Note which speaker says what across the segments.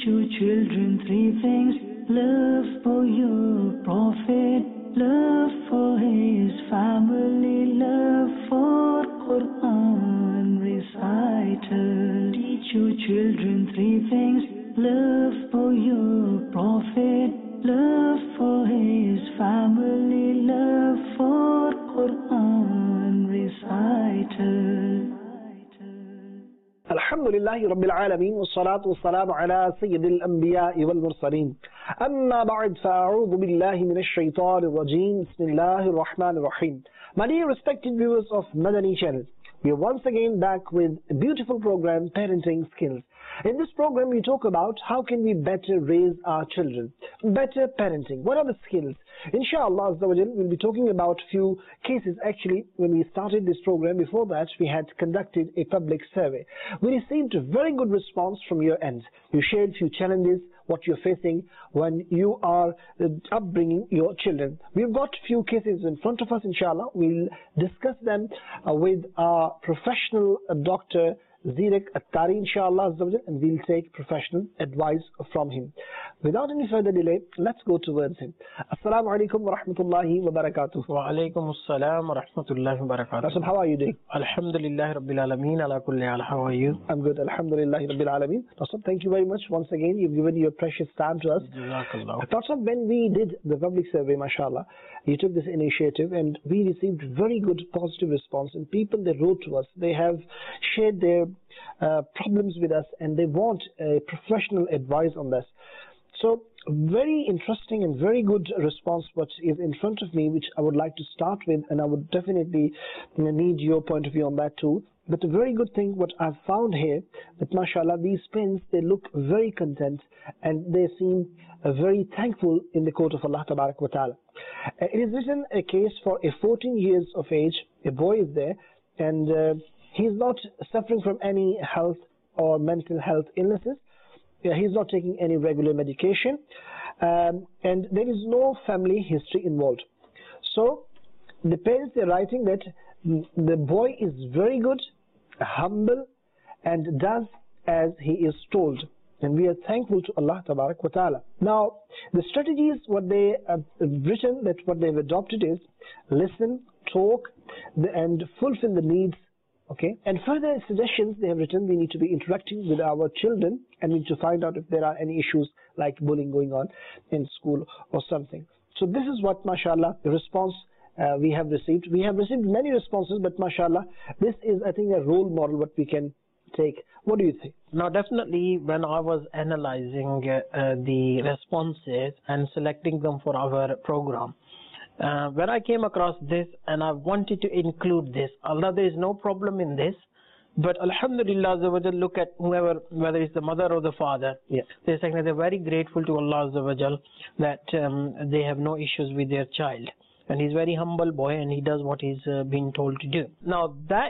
Speaker 1: your children three things: love for your Prophet, love for his family, love for Quran recital. Teach your children three things: love for your Prophet, love for his family, love for Quran recital.
Speaker 2: Alhamdulillahi Rabbil Alameen, wassalatu wassalamu ala Sayyidil Anbiya'i wal Mursaleen. Amma ba'd, fa'a'udhu billahi minash shaitanir rajeem. Bismillahir Rahmanir Rahim. My dear respected viewers of Madani Channel, we are once again back with a beautiful program, Parenting Skills. In this program, we talk about how can we better raise our children, better parenting. What are the skills? Inshallah, we'll be talking about few cases. Actually, when we started this program, before that, we had conducted a public survey. We received a very good response from your end. You shared few challenges, what you're facing when you are upbringing your children. We've got few cases in front of us, inshallah. We'll discuss them with our professional doctor, Zirek Attari, inshallah, and we'll take professional advice from him. Without any further delay, let's go towards him. Assalamu alaikum wa rahmatullahi wa barakatuh.
Speaker 3: Wa alaikum assalam wa rahmatullahi wa barakatuh.
Speaker 2: Rasul, how are you doing?
Speaker 3: Alhamdulillahi Rabbil Alameen, ala kulli hal. How are you?
Speaker 2: I'm good, Alhamdulillahi Rabbil Alameen. Rasul, thank you very much once again. You've given your precious time to us.
Speaker 3: Jazakallah.
Speaker 2: Rasul, when we did the public survey, mashallah, you took this initiative and we received very good positive response. And people, they wrote to us, they have shared their problems with us and they want a professional advice on this. So very interesting and very good response what is in front of me, which I would like to start with, and I would definitely need your point of view on that too. But a very good thing what I've found here, that mashallah, these parents, they look very content and they seem very thankful in the court of Allah Tabarak wa Ta'ala. It is written a case for a 14 years of age, a boy is there, and he's not suffering from any health or mental health illnesses. He's not taking any regular medication, and there is no family history involved. So the parents are writing that the boy is very good, humble, and does as he is told. And we are thankful to Allah Tabarak wa Ta'ala. Now, the strategies what they have written, that what they've adopted is listen, talk, and fulfill the needs. Okay, and further suggestions they have written, we need to be interacting with our children and we need to find out if there are any issues like bullying going on in school or something. So this is what, mashallah, the response we have received. We have received many responses, but mashallah, this is, I think, a role model what we can take. What do you think?
Speaker 3: Now, definitely, when I was analyzing the responses and selecting them for our program, when I came across this and I wanted to include this, Allah, there is no problem in this, but Alhamdulillah, look at whoever, whether it's the mother or the father, they're saying that they're very grateful to Allah that they have no issues with their child. And he's a very humble boy and he does what he's been told to do. Now, that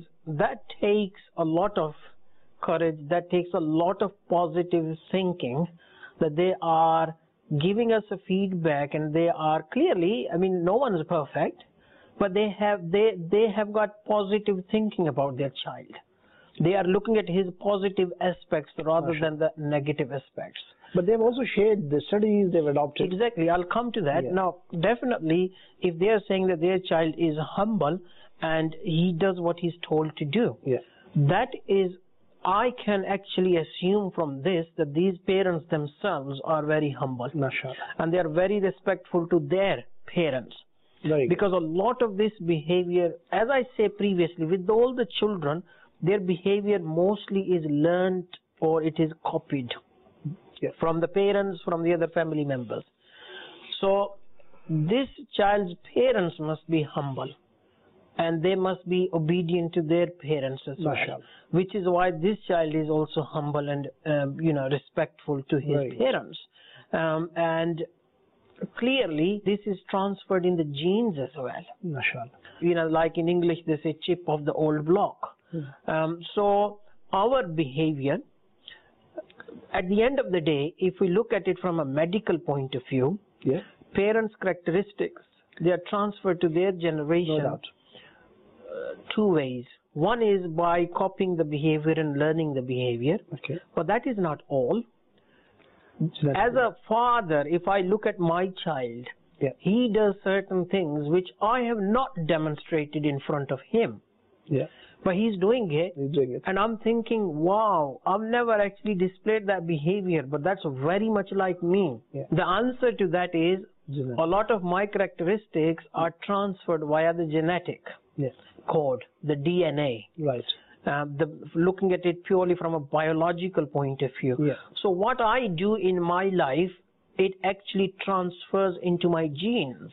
Speaker 3: takes a lot of courage, that takes a lot of positive thinking, that they are giving us a feedback, and they are clearly, I mean, no one is perfect, but they have got positive thinking about their child. They are looking at his positive aspects rather than the negative aspects.
Speaker 2: But they've also shared the studies they've adopted.
Speaker 3: Exactly, I'll come to that. Now, definitely, if they are saying that their child is humble and he does what he's told to do, that is, I can actually assume from this that these parents themselves are very humble.
Speaker 2: Mashallah.
Speaker 3: And they are very respectful to their parents. Because a lot of this behavior, as I said previously, with all the children, their behavior mostly is learned or it is copied from the parents, from the other family members. So this child's parents must be humble and they must be obedient to their parents as well, which is why this child is also humble and respectful to his parents. And clearly this is transferred in the genes as well. Like in English they say chip of the old block. So our behavior, at the end of the day, if we look at it from a medical point of view, parents' characteristics, they are transferred to their generation.
Speaker 2: No doubt.
Speaker 3: Two ways. One is by copying the behavior and learning the behavior, but that is not all. As a father, if I look at my child, he does certain things which I have not demonstrated in front of him. But he's doing it. And I'm thinking, wow, I've never actually displayed that behavior, but that's very much like me. The answer to that is a lot of my characteristics are transferred via the genetic code, the DNA. Looking at it purely from a biological point of view. So what I do in my life, it actually transfers into my genes.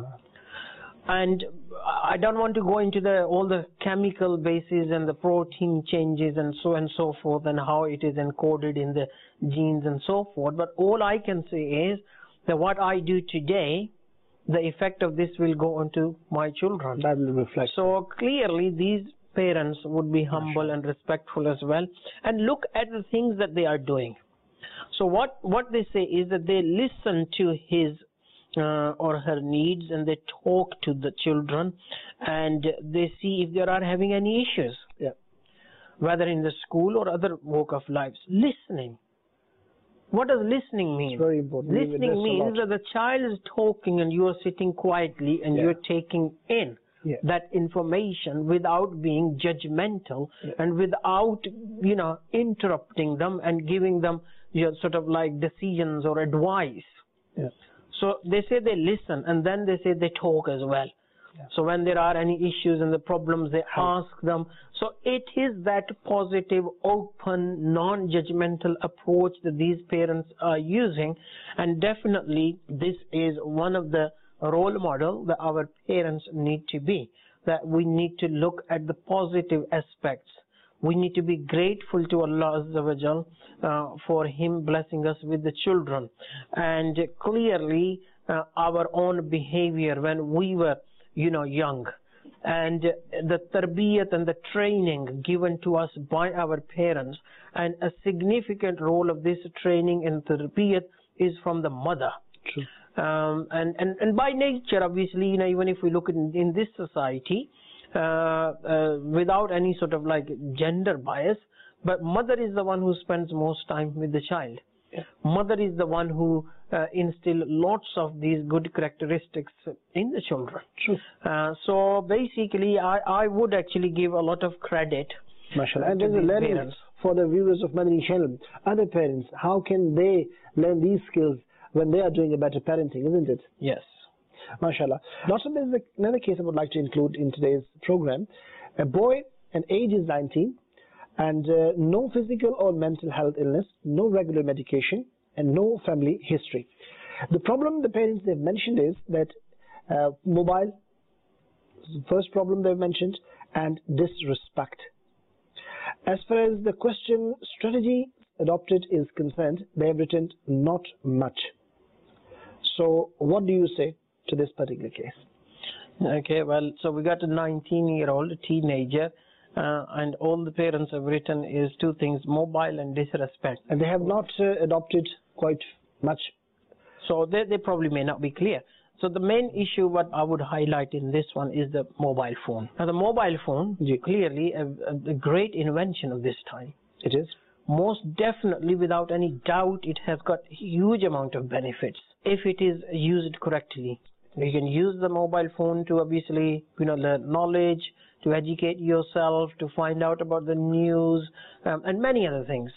Speaker 3: And I don't want to go into all the chemical bases and the protein changes and so forth and how it is encoded in the genes and so forth. But all I can say is that what I do today, the effect of this will go onto my children.
Speaker 2: That will reflect.
Speaker 3: So clearly these parents would be humble and respectful as well, and look at the things that they are doing. So what they say is that they listen to his or her needs, and they talk to the children, and they see if they are having any issues, whether in the school or other walk of lives. Listening. What does listening mean?
Speaker 2: It's very important.
Speaker 3: Listening means that the child is talking and you are sitting quietly and you're taking in that information without being judgmental and without, interrupting them and giving them sort of like decisions or advice. So they say they listen, and then they say they talk as well. So when there are any issues and the problems, they ask them. So it is that positive, open, non-judgmental approach that these parents are using, and definitely this is one of the role model that our parents need to be, that we need to look at the positive aspects. We need to be grateful to Allah Azza wa Jal for Him blessing us with the children. And clearly our own behavior when we were young, and the tarbiyat and the training given to us by our parents, and a significant role of this training and tarbiyat is from the mother.
Speaker 2: True.
Speaker 3: And by nature, obviously, even if we look in this society, without any sort of like gender bias, but mother is the one who spends most time with the child. Mother is the one who instill lots of these good characteristics in the children.
Speaker 2: True.
Speaker 3: So basically, I would actually give a lot of credit.
Speaker 2: MashaAllah. And there's a learning for the viewers of Madani channel. Other parents, how can they learn these skills when they are doing a better parenting, isn't it?
Speaker 3: Yes.
Speaker 2: MashaAllah. Doctor, there's another case I would like to include in today's program. A boy, and age is 19, and no physical or mental health illness, no regular medication, and no family history. The problem the parents they've mentioned is that mobile, the first problem they've mentioned, and disrespect. As far as the question strategy adopted is concerned, they have written not much. So what do you say to this particular case?
Speaker 3: Okay, well, so we got a 19-year-old teenager, and all the parents have written is two things: mobile and disrespect.
Speaker 2: And they have not adopted quite much.
Speaker 3: So they probably may not be clear. So the main issue what I would highlight in this one is the mobile phone. Now the mobile phone, clearly a great invention of this time.
Speaker 2: It is.
Speaker 3: Most definitely, without any doubt, it has got huge amount of benefits if it is used correctly. You can use the mobile phone to obviously, learn knowledge, to educate yourself, to find out about the news, and many other things.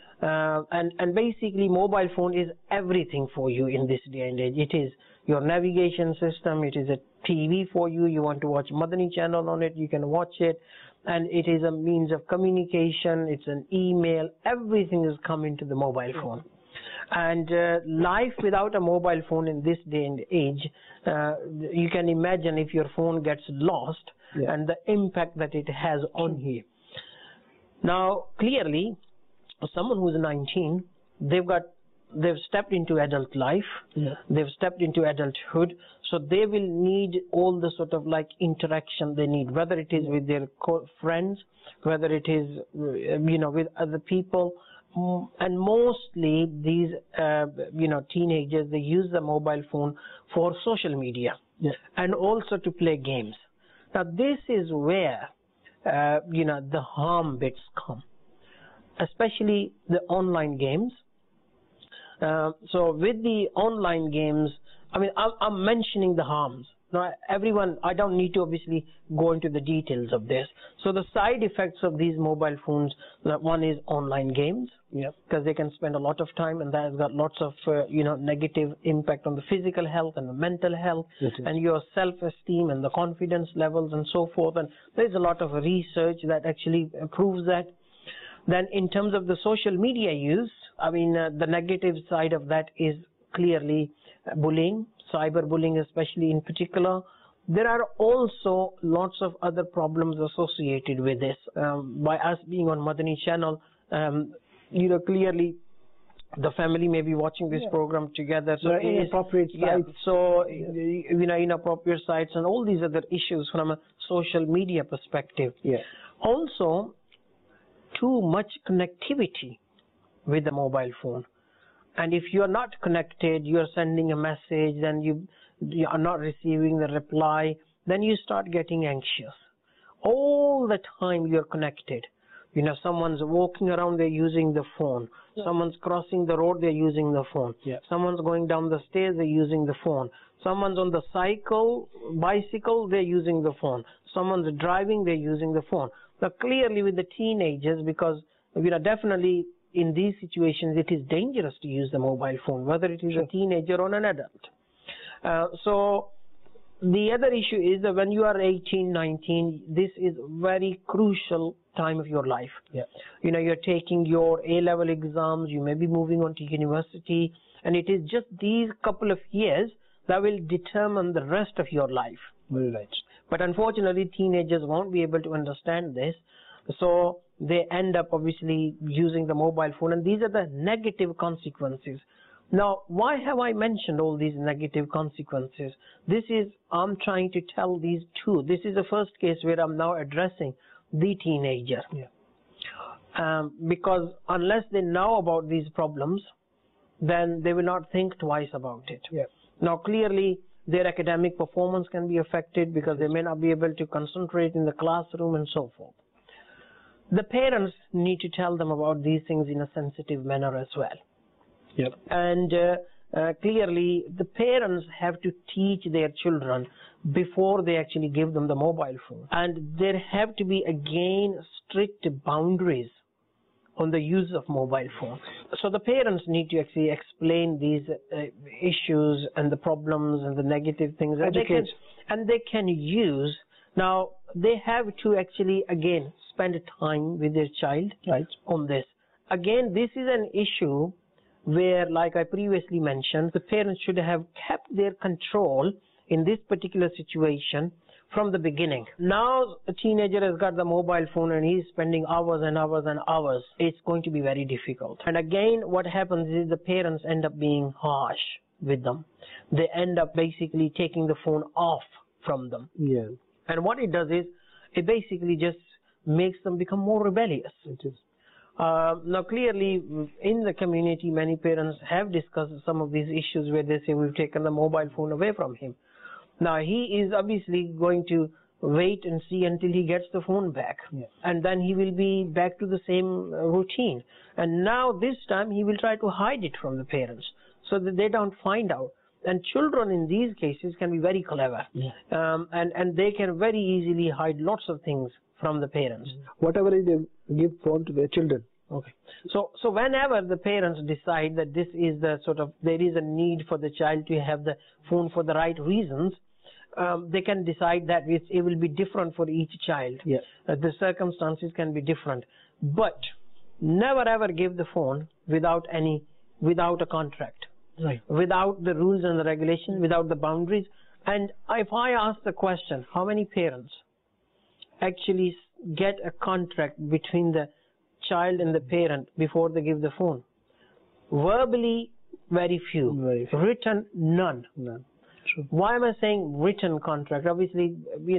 Speaker 3: And basically, mobile phone is everything for you in this day and age. It is your navigation system. It is a TV for you. You want to watch Madani channel on it, you can watch it. And it is a means of communication. It's an email. Everything has come into the mobile phone. And life without a mobile phone in this day and age, you can imagine if your phone gets lost and the impact that it has on you. Now, clearly, someone who's 19, they've stepped into adult life, they've stepped into adulthood, so they will need all the sort of like interaction they need, whether it is with their friends, whether it is with other people, and mostly these teenagers, they use the mobile phone for social media and also to play games. Now this is where the harm bits come, especially the online games. So with the online games, I mean, I'm mentioning the harms. Now, everyone, I don't need to obviously go into the details of this. So the side effects of these mobile phones, one is online games, because they can spend a lot of time, and that has got lots of negative impact on the physical health and the mental health and your self-esteem and the confidence levels and so forth. And there's a lot of research that actually proves that. Then in terms of the social media use, I mean, the negative side of that is clearly bullying, cyberbullying especially in particular. There are also lots of other problems associated with this. By us being on Madani channel, clearly the family may be watching this program together. So
Speaker 2: inappropriate sites.
Speaker 3: So inappropriate sites and all these other issues from a social media perspective. Also, too much connectivity with the mobile phone. And if you are not connected, you are sending a message, then you are not receiving the reply, then you start getting anxious. All the time you are connected. Someone's walking around, they're using the phone. Someone's crossing the road, they're using the phone. Someone's going down the stairs, they're using the phone. Someone's on the bicycle, they're using the phone. Someone's driving, they're using the phone. Now clearly with the teenagers, because definitely in these situations, it is dangerous to use the mobile phone, whether it is a teenager or an adult. So the other issue is that when you are 18, 19, this is very crucial time of your life. You're taking your A-level exams, you may be moving on to university, and it is just these couple of years that will determine the rest of your life. But unfortunately, teenagers won't be able to understand this. So they end up obviously using the mobile phone, and these are the negative consequences. Now, why have I mentioned all these negative consequences? I'm trying to tell these two. This is the first case where I'm now addressing the teenager. Because unless they know about these problems, then they will not think twice about it. Now, clearly, their academic performance can be affected because they may not be able to concentrate in the classroom and so forth. The parents need to tell them about these things in a sensitive manner as well. And clearly, the parents have to teach their children before they actually give them the mobile phone. And there have to be, again, strict boundaries on the use of mobile phone. So the parents need to actually explain these issues and the problems and the negative things. And they can use. Now, they have to actually, again, spend time with their child on this. Again, this is an issue where, like I previously mentioned, the parents should have kept their control in this particular situation from the beginning. Now a teenager has got the mobile phone and he's spending hours and hours and hours. It's going to be very difficult. And again, what happens is the parents end up being harsh with them. They end up basically taking the phone off from them. And what it does is, it basically just makes them become more rebellious. Now clearly in the community, many parents have discussed some of these issues where they say we've taken the mobile phone away from him. Now he is obviously going to wait and see until he gets the phone back, and then he will be back to the same routine. And now this time he will try to hide it from the parents so that they don't find out. And children in these cases can be very clever, and they can very easily hide lots of things from the parents.
Speaker 2: Whatever they give phone to their children.
Speaker 3: So whenever the parents decide that this is the there is a need for the child to have the phone for the right reasons, they can decide that it will be different for each child. The circumstances can be different. But never ever give the phone without a contract. Without the rules and the regulations, without the boundaries. And if I ask the question, how many parents actually get a contract between the child and the parent before they give the phone? Verbally, very few. Written, none.
Speaker 2: True.
Speaker 3: Why am I saying written contract? Obviously,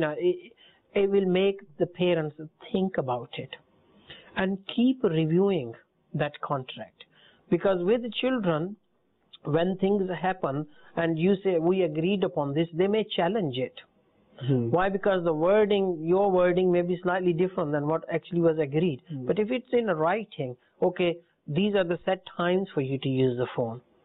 Speaker 3: it will make the parents think about it and keep reviewing that contract. Because with the children, when things happen and you say we agreed upon this, they may challenge it. Why? Because the wording, your wording may be slightly different than what actually was agreed. But if it's in writing, okay, these are the set times for you to use the phone.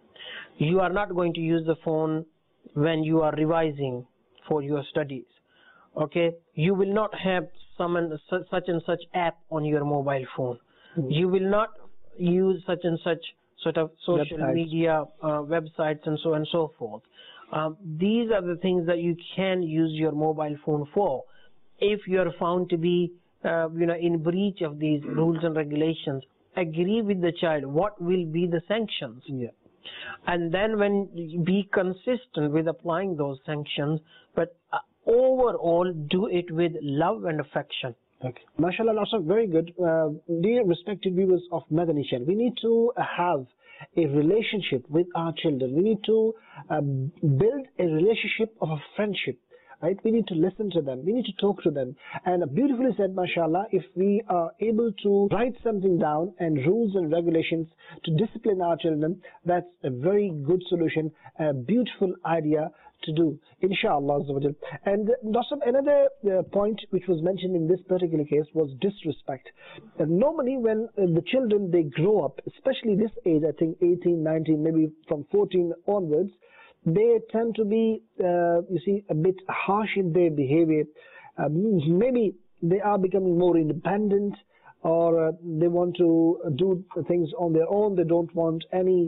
Speaker 3: You are not going to use the phone when you are revising for your studies. Okay, you will not have such and such app on your mobile phone. You will not use such and such sort of social media websites and so on and so forth. These are the things that you can use your mobile phone for. If you are found to be in breach of these rules and regulations, agree with the child what will be the sanctions. And then be consistent with applying those sanctions, but overall do it with love and affection.
Speaker 2: Okay. MashaAllah, also very good. Dear respected viewers of Madani Channel, we need to have a relationship with our children. We need to build a relationship of a friendship. Right? We need to listen to them. We need to talk to them. And beautifully said, mashallah, if we are able to write something down and rules and regulations to discipline our children, that's a very good solution, a beautiful idea to do, inshallah. And another point which was mentioned in this particular case was disrespect. And normally when the children, they grow up, especially this age, I think 18, 19, maybe from 14 onwards, they tend to be, a bit harsh in their behavior. Maybe they are becoming more independent, or they want to do things on their own. They don't want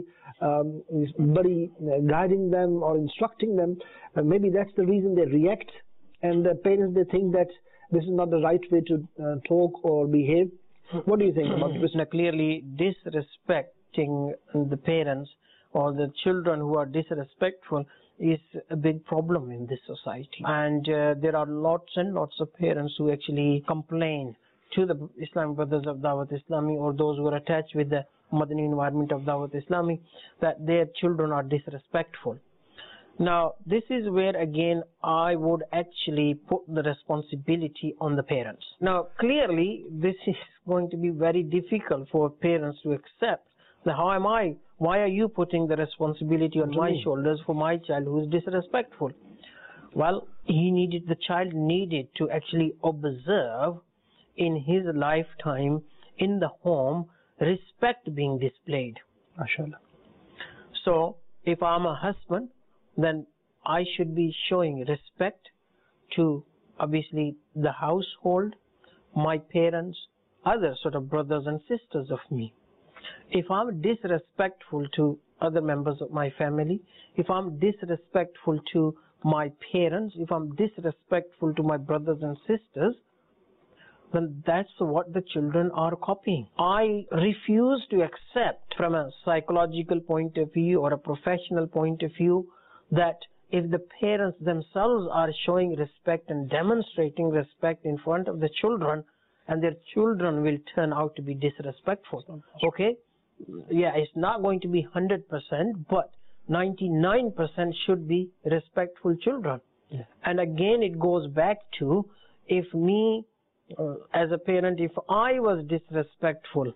Speaker 2: anybody guiding them or instructing them. Maybe that's the reason they react, and the parents, they think that this is not the right way to talk or behave. What do you think about this?
Speaker 3: Now, clearly, disrespecting the parents or the children who are disrespectful is a big problem in this society. And there are lots and lots of parents who actually complain to the Islamic Brothers of Dawat Islami, or those who are attached with the Madani environment of Dawat Islami, that their children are disrespectful. Now, this is where again I would actually put the responsibility on the parents. Now, clearly this is going to be very difficult for parents to accept. Now, why are you putting the responsibility on my shoulders for my child who is disrespectful? Well, the child needed to actually observe in his lifetime in the home respect being displayed.
Speaker 2: MashaAllah.
Speaker 3: So, if I'm a husband, then I should be showing respect to obviously the household, my parents, other sort of brothers and sisters of me. If I'm disrespectful to other members of my family, if I'm disrespectful to my parents, if I'm disrespectful to my brothers and sisters, then that's what the children are copying. I refuse to accept from a psychological point of view or a professional point of view that if the parents themselves are showing respect and demonstrating respect in front of the children, and their children will turn out to be disrespectful. Okay? Yeah, it's not going to be 100%, but 99% should be respectful children. Yeah. And again, it goes back to, if me, as a parent, if I was disrespectful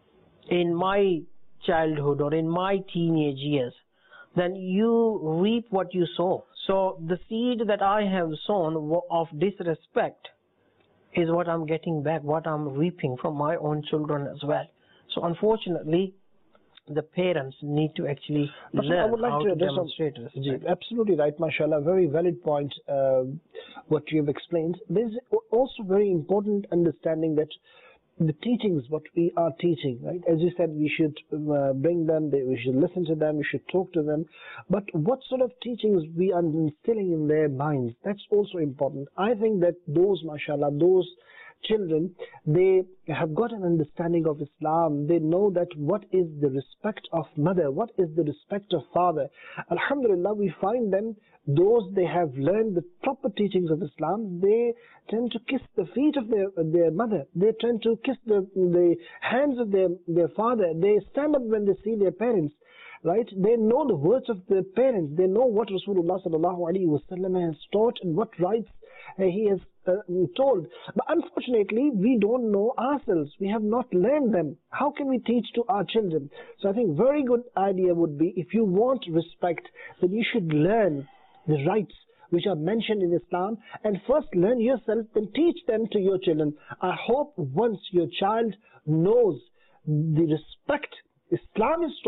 Speaker 3: in my childhood or in my teenage years, then you reap what you sow. So the seed that I have sown of disrespect is what I'm getting back, what I'm reaping from my own children as well. So unfortunately, the parents need to actually learn how to demonstrate respect.
Speaker 2: Absolutely right, mashallah. Very valid point, what you have explained. There's also very important understanding that the teachings, what we are teaching, right? As you said, we should bring them, we should listen to them, we should talk to them. But what sort of teachings we are instilling in their minds, that's also important. I think that those, mashallah, those children, they have got an understanding of Islam. They know that what is the respect of mother, what is the respect of father. Alhamdulillah, we find them, those they have learned the proper teachings of Islam, they tend to kiss the feet of their mother. They tend to kiss the hands of their father. They stand up when they see their parents. Right? They know the words of their parents. They know what Rasulullah sallallahu alaihi wasallam has taught and what rights he has told. But unfortunately, we don't know ourselves. We have not learned them. How can we teach to our children? So I think very good idea would be, if you want respect, then you should learn the rights which are mentioned in Islam, and first learn yourself, then teach them to your children. I hope once your child knows the respect Islam is taught,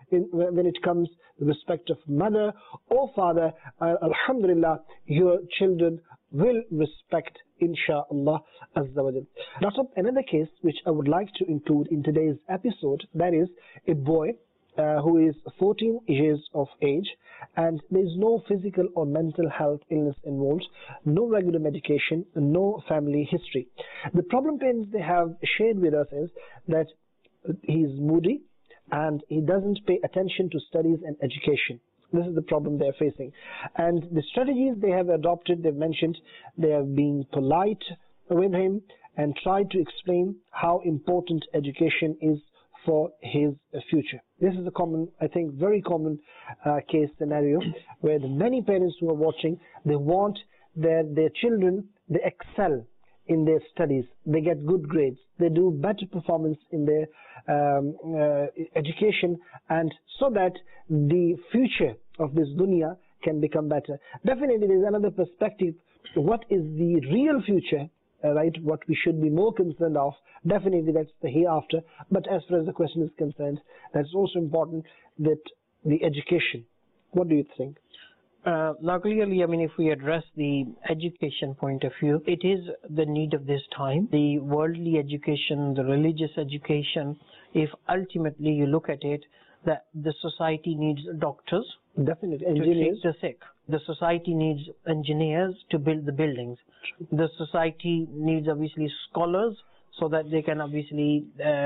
Speaker 2: when it comes to respect of mother or father, alhamdulillah, your children will respect, inshallah azza wa jal. Now, another case which I would like to include in today's episode, that is a boy who is 14 years of age, and there is no physical or mental health illness involved, no regular medication, no family history. The problem parents they have shared with us is that he is moody and he doesn't pay attention to studies and education. This is the problem they are facing. And the strategies they have adopted, they've mentioned, they are being polite with him and try to explain how important education is for his future. This is a common, I think, very common case scenario where the many parents who are watching, they want their children, they excel in their studies, they get good grades, they do better performance in their education, and so that the future of this dunya can become better. Definitely there is another perspective. What is the real future? Right, what we should be more concerned of, definitely that's the hereafter. But as far as the question is concerned, that's also important, that the education. What do you think?
Speaker 3: Now clearly, I mean, if we address the education point of view, it is the need of this time. The worldly education, the religious education, if ultimately you look at it, that the society needs doctors,
Speaker 2: definitely engineers,
Speaker 3: to treat the sick. The society needs engineers to build the buildings. The society needs obviously scholars so that they can obviously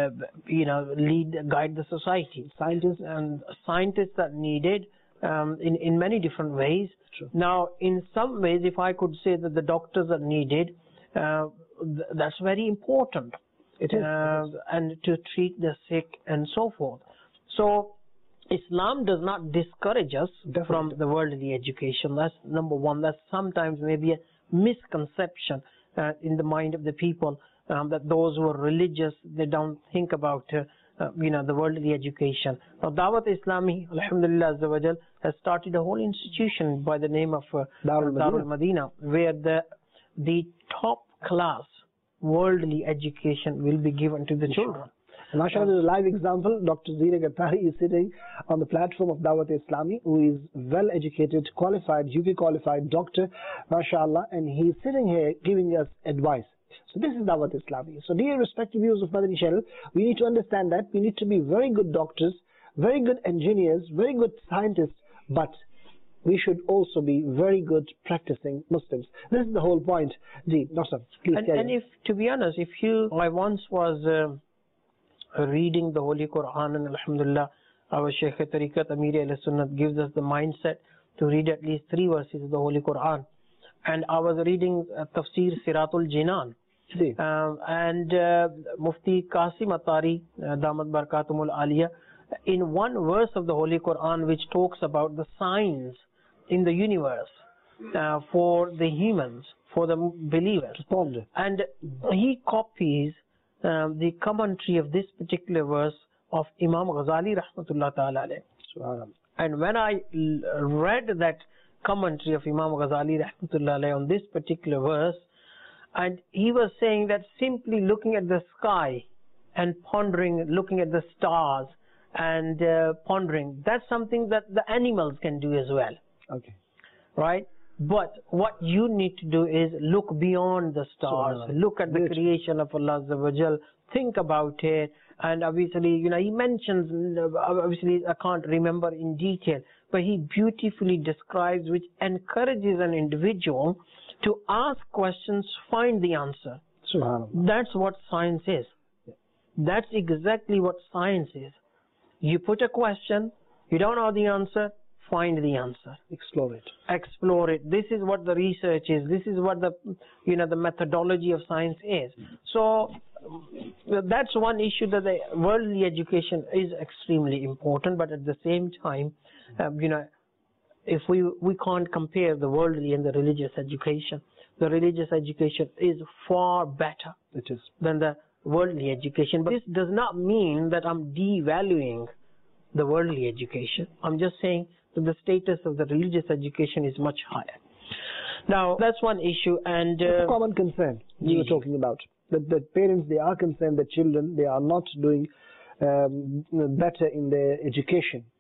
Speaker 3: guide the society.
Speaker 2: Scientists
Speaker 3: are needed in many different ways.
Speaker 2: True.
Speaker 3: Now, in some ways, if I could say that the doctors are needed, that's very important.
Speaker 2: It is.
Speaker 3: And to treat the sick and so forth. So Islam does not discourage us from the worldly education. That's number one. That's sometimes maybe a misconception in the mind of the people, that those who are religious, they don't think about the worldly education. Now, Dawat Islami, alhamdulillah azza wa jal, has started a whole institution by the name of Darul Madina, where the top class worldly education will be given to the children.
Speaker 2: And Mashallah, there's a live example. Dr. Zira Ghattari is sitting on the platform of Dawat Islami, who is well educated, qualified, UK qualified doctor, Mashallah, and he's sitting here giving us advice. So this is Dawat Islami. So dear respective viewers of Madani Channel, we need to understand that we need to be very good doctors, very good engineers, very good scientists, but we should also be very good practicing Muslims. This is the whole point. Ji, Doctor, please carry on.
Speaker 3: And if, to be honest, I once was reading the Holy Quran, and alhamdulillah, our Shaykh Tariqat Amir al-Sunnat gives us the mindset to read at least 3 verses of the Holy Quran. And I was reading Tafsir Siratul Jinan. And Mufti Qasim Atari, Damat Barakatumul Aliyah, in one verse of the Holy Quran which talks about the signs in the universe for the humans, for the believers. And he copies the commentary of this particular verse of Imam Ghazali rahmatullah ta'ala alayh. And when I read that commentary of Imam Ghazali rahmatullah alayh on this particular verse, and he was saying that simply looking at the sky and pondering, looking at the stars and pondering, that's something that the animals can do as well.
Speaker 2: Okay.
Speaker 3: Right? But what you need to do is look beyond the stars, look at the creation of Allah Azza wa Jal, think about it, and obviously, he mentions, obviously I can't remember in detail, but he beautifully describes, which encourages an individual to ask questions, find the answer. That's what science is. That's exactly what science is. You put a question, you don't know the answer, find the answer.
Speaker 2: Explore it.
Speaker 3: Explore it. This is what the research is. This is what the the methodology of science is. So that's one issue, that the worldly education is extremely important, but at the same time, if we can't compare the worldly and the religious education. The religious education is far better than the worldly education. But this does not mean that I'm devaluing the worldly education. I'm just saying that the status of the religious education is much higher. Now, that's one issue. And
Speaker 2: it's a common concern you were talking about. That parents, they are concerned that children, they are not doing better in their education.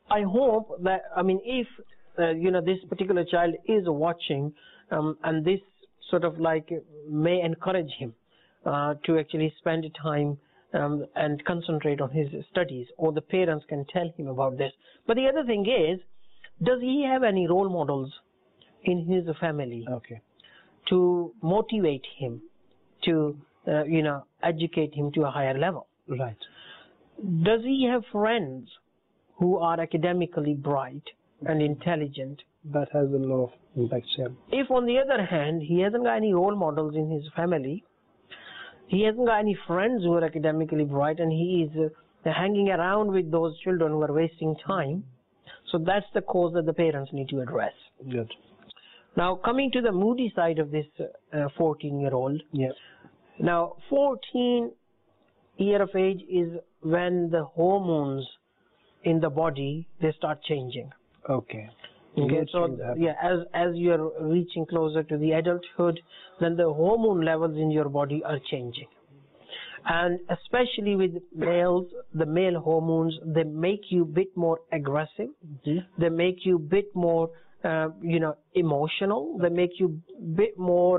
Speaker 3: I hope that, I mean, if this particular child is watching, and this sort of like may encourage him to actually spend time and concentrate on his studies, or the parents can tell him about this. But the other thing is, does he have any role models in his family to motivate him to educate him to a higher level?
Speaker 2: Right.
Speaker 3: Does he have friends who are academically bright and intelligent?
Speaker 2: That has a lot of impact, yeah.
Speaker 3: If on the other hand he hasn't got any role models in his family, he hasn't got any friends who are academically bright, and he is hanging around with those children who are wasting time, so that's the cause that the parents need to address.
Speaker 2: Good.
Speaker 3: Now, coming to the moody side of this 14-year-old.
Speaker 2: Yeah.
Speaker 3: Now, 14 year of age is when the hormones in the body, they start changing.
Speaker 2: Okay.
Speaker 3: So yeah, as you're reaching closer to the adulthood, then the hormone levels in your body are changing. And especially with males, the male hormones, they make you a bit more aggressive. They make you a bit more, emotional. They make you a bit more,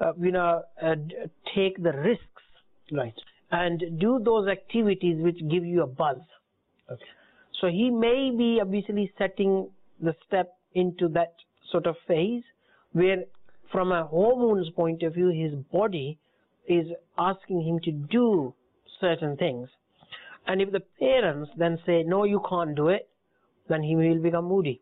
Speaker 3: take the risks.
Speaker 2: Right.
Speaker 3: And do those activities which give you a buzz.
Speaker 2: Okay.
Speaker 3: So he may be obviously setting the step into that sort of phase where, from a hormones point of view, his body is asking him to do certain things. And if the parents then say, no, you can't do it, then he will become moody.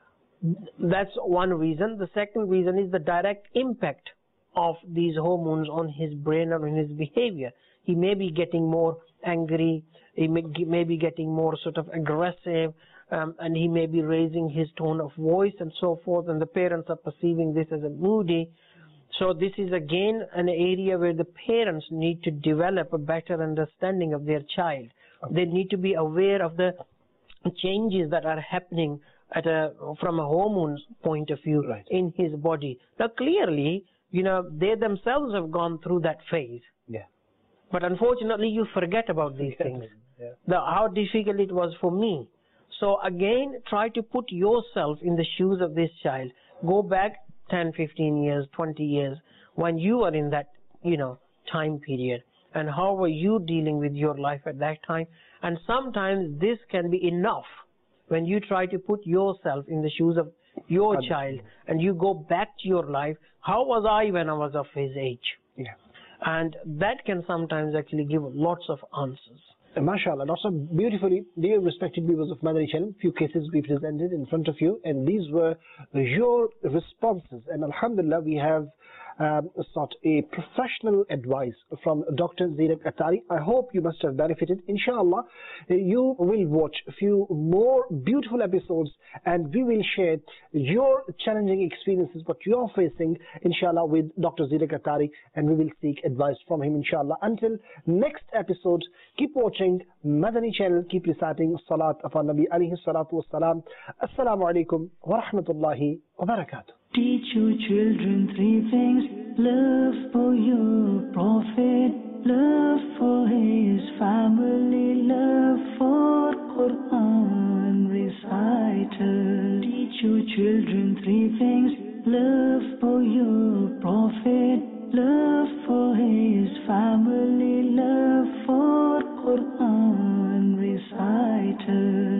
Speaker 3: That's one reason. The second reason is the direct impact of these hormones on his brain and on his behavior. He may be getting more angry, he may be getting more sort of aggressive, and he may be raising his tone of voice and so forth, and the parents are perceiving this as a moody. So this is again an area where the parents need to develop a better understanding of their child. They need to be aware of the changes that are happening from a hormones point of view in his body. Now clearly, they themselves have gone through that phase.
Speaker 2: Yeah.
Speaker 3: But unfortunately, you forget about these things.
Speaker 2: Yeah.
Speaker 3: How difficult it was for me. So again, try to put yourself in the shoes of this child. Go back 10, 15 years, 20 years, when you were in that, time period. And how were you dealing with your life at that time? And sometimes this can be enough when you try to put yourself in the shoes of your child and you go back to your life. How was I when I was of his age?
Speaker 2: Yeah.
Speaker 3: And that can sometimes actually give lots of answers.
Speaker 2: MashaAllah, Doctor, beautifully, dear respected viewers of Madani Channel, few cases we presented in front of you, and these were your responses. And Alhamdulillah, we have sought a professional advice from Dr. Zeenat Attari. I hope you must have benefited. Inshallah, you will watch a few more beautiful episodes, and we will share your challenging experiences, what you are facing, inshallah, with Dr. Zeenat Attari, and we will seek advice from him, inshallah. Until next episode, keep watching Madani Channel, keep reciting Salat upon Nabi alayhi salatu wassalam. Assalamu alaikum wa rahmatullahi wa barakatuh.
Speaker 1: Teach your children three things: love for your Prophet, love for his family, love for Quran recital. Teach your children three things: love for your Prophet, love for his family, love for Quran recital.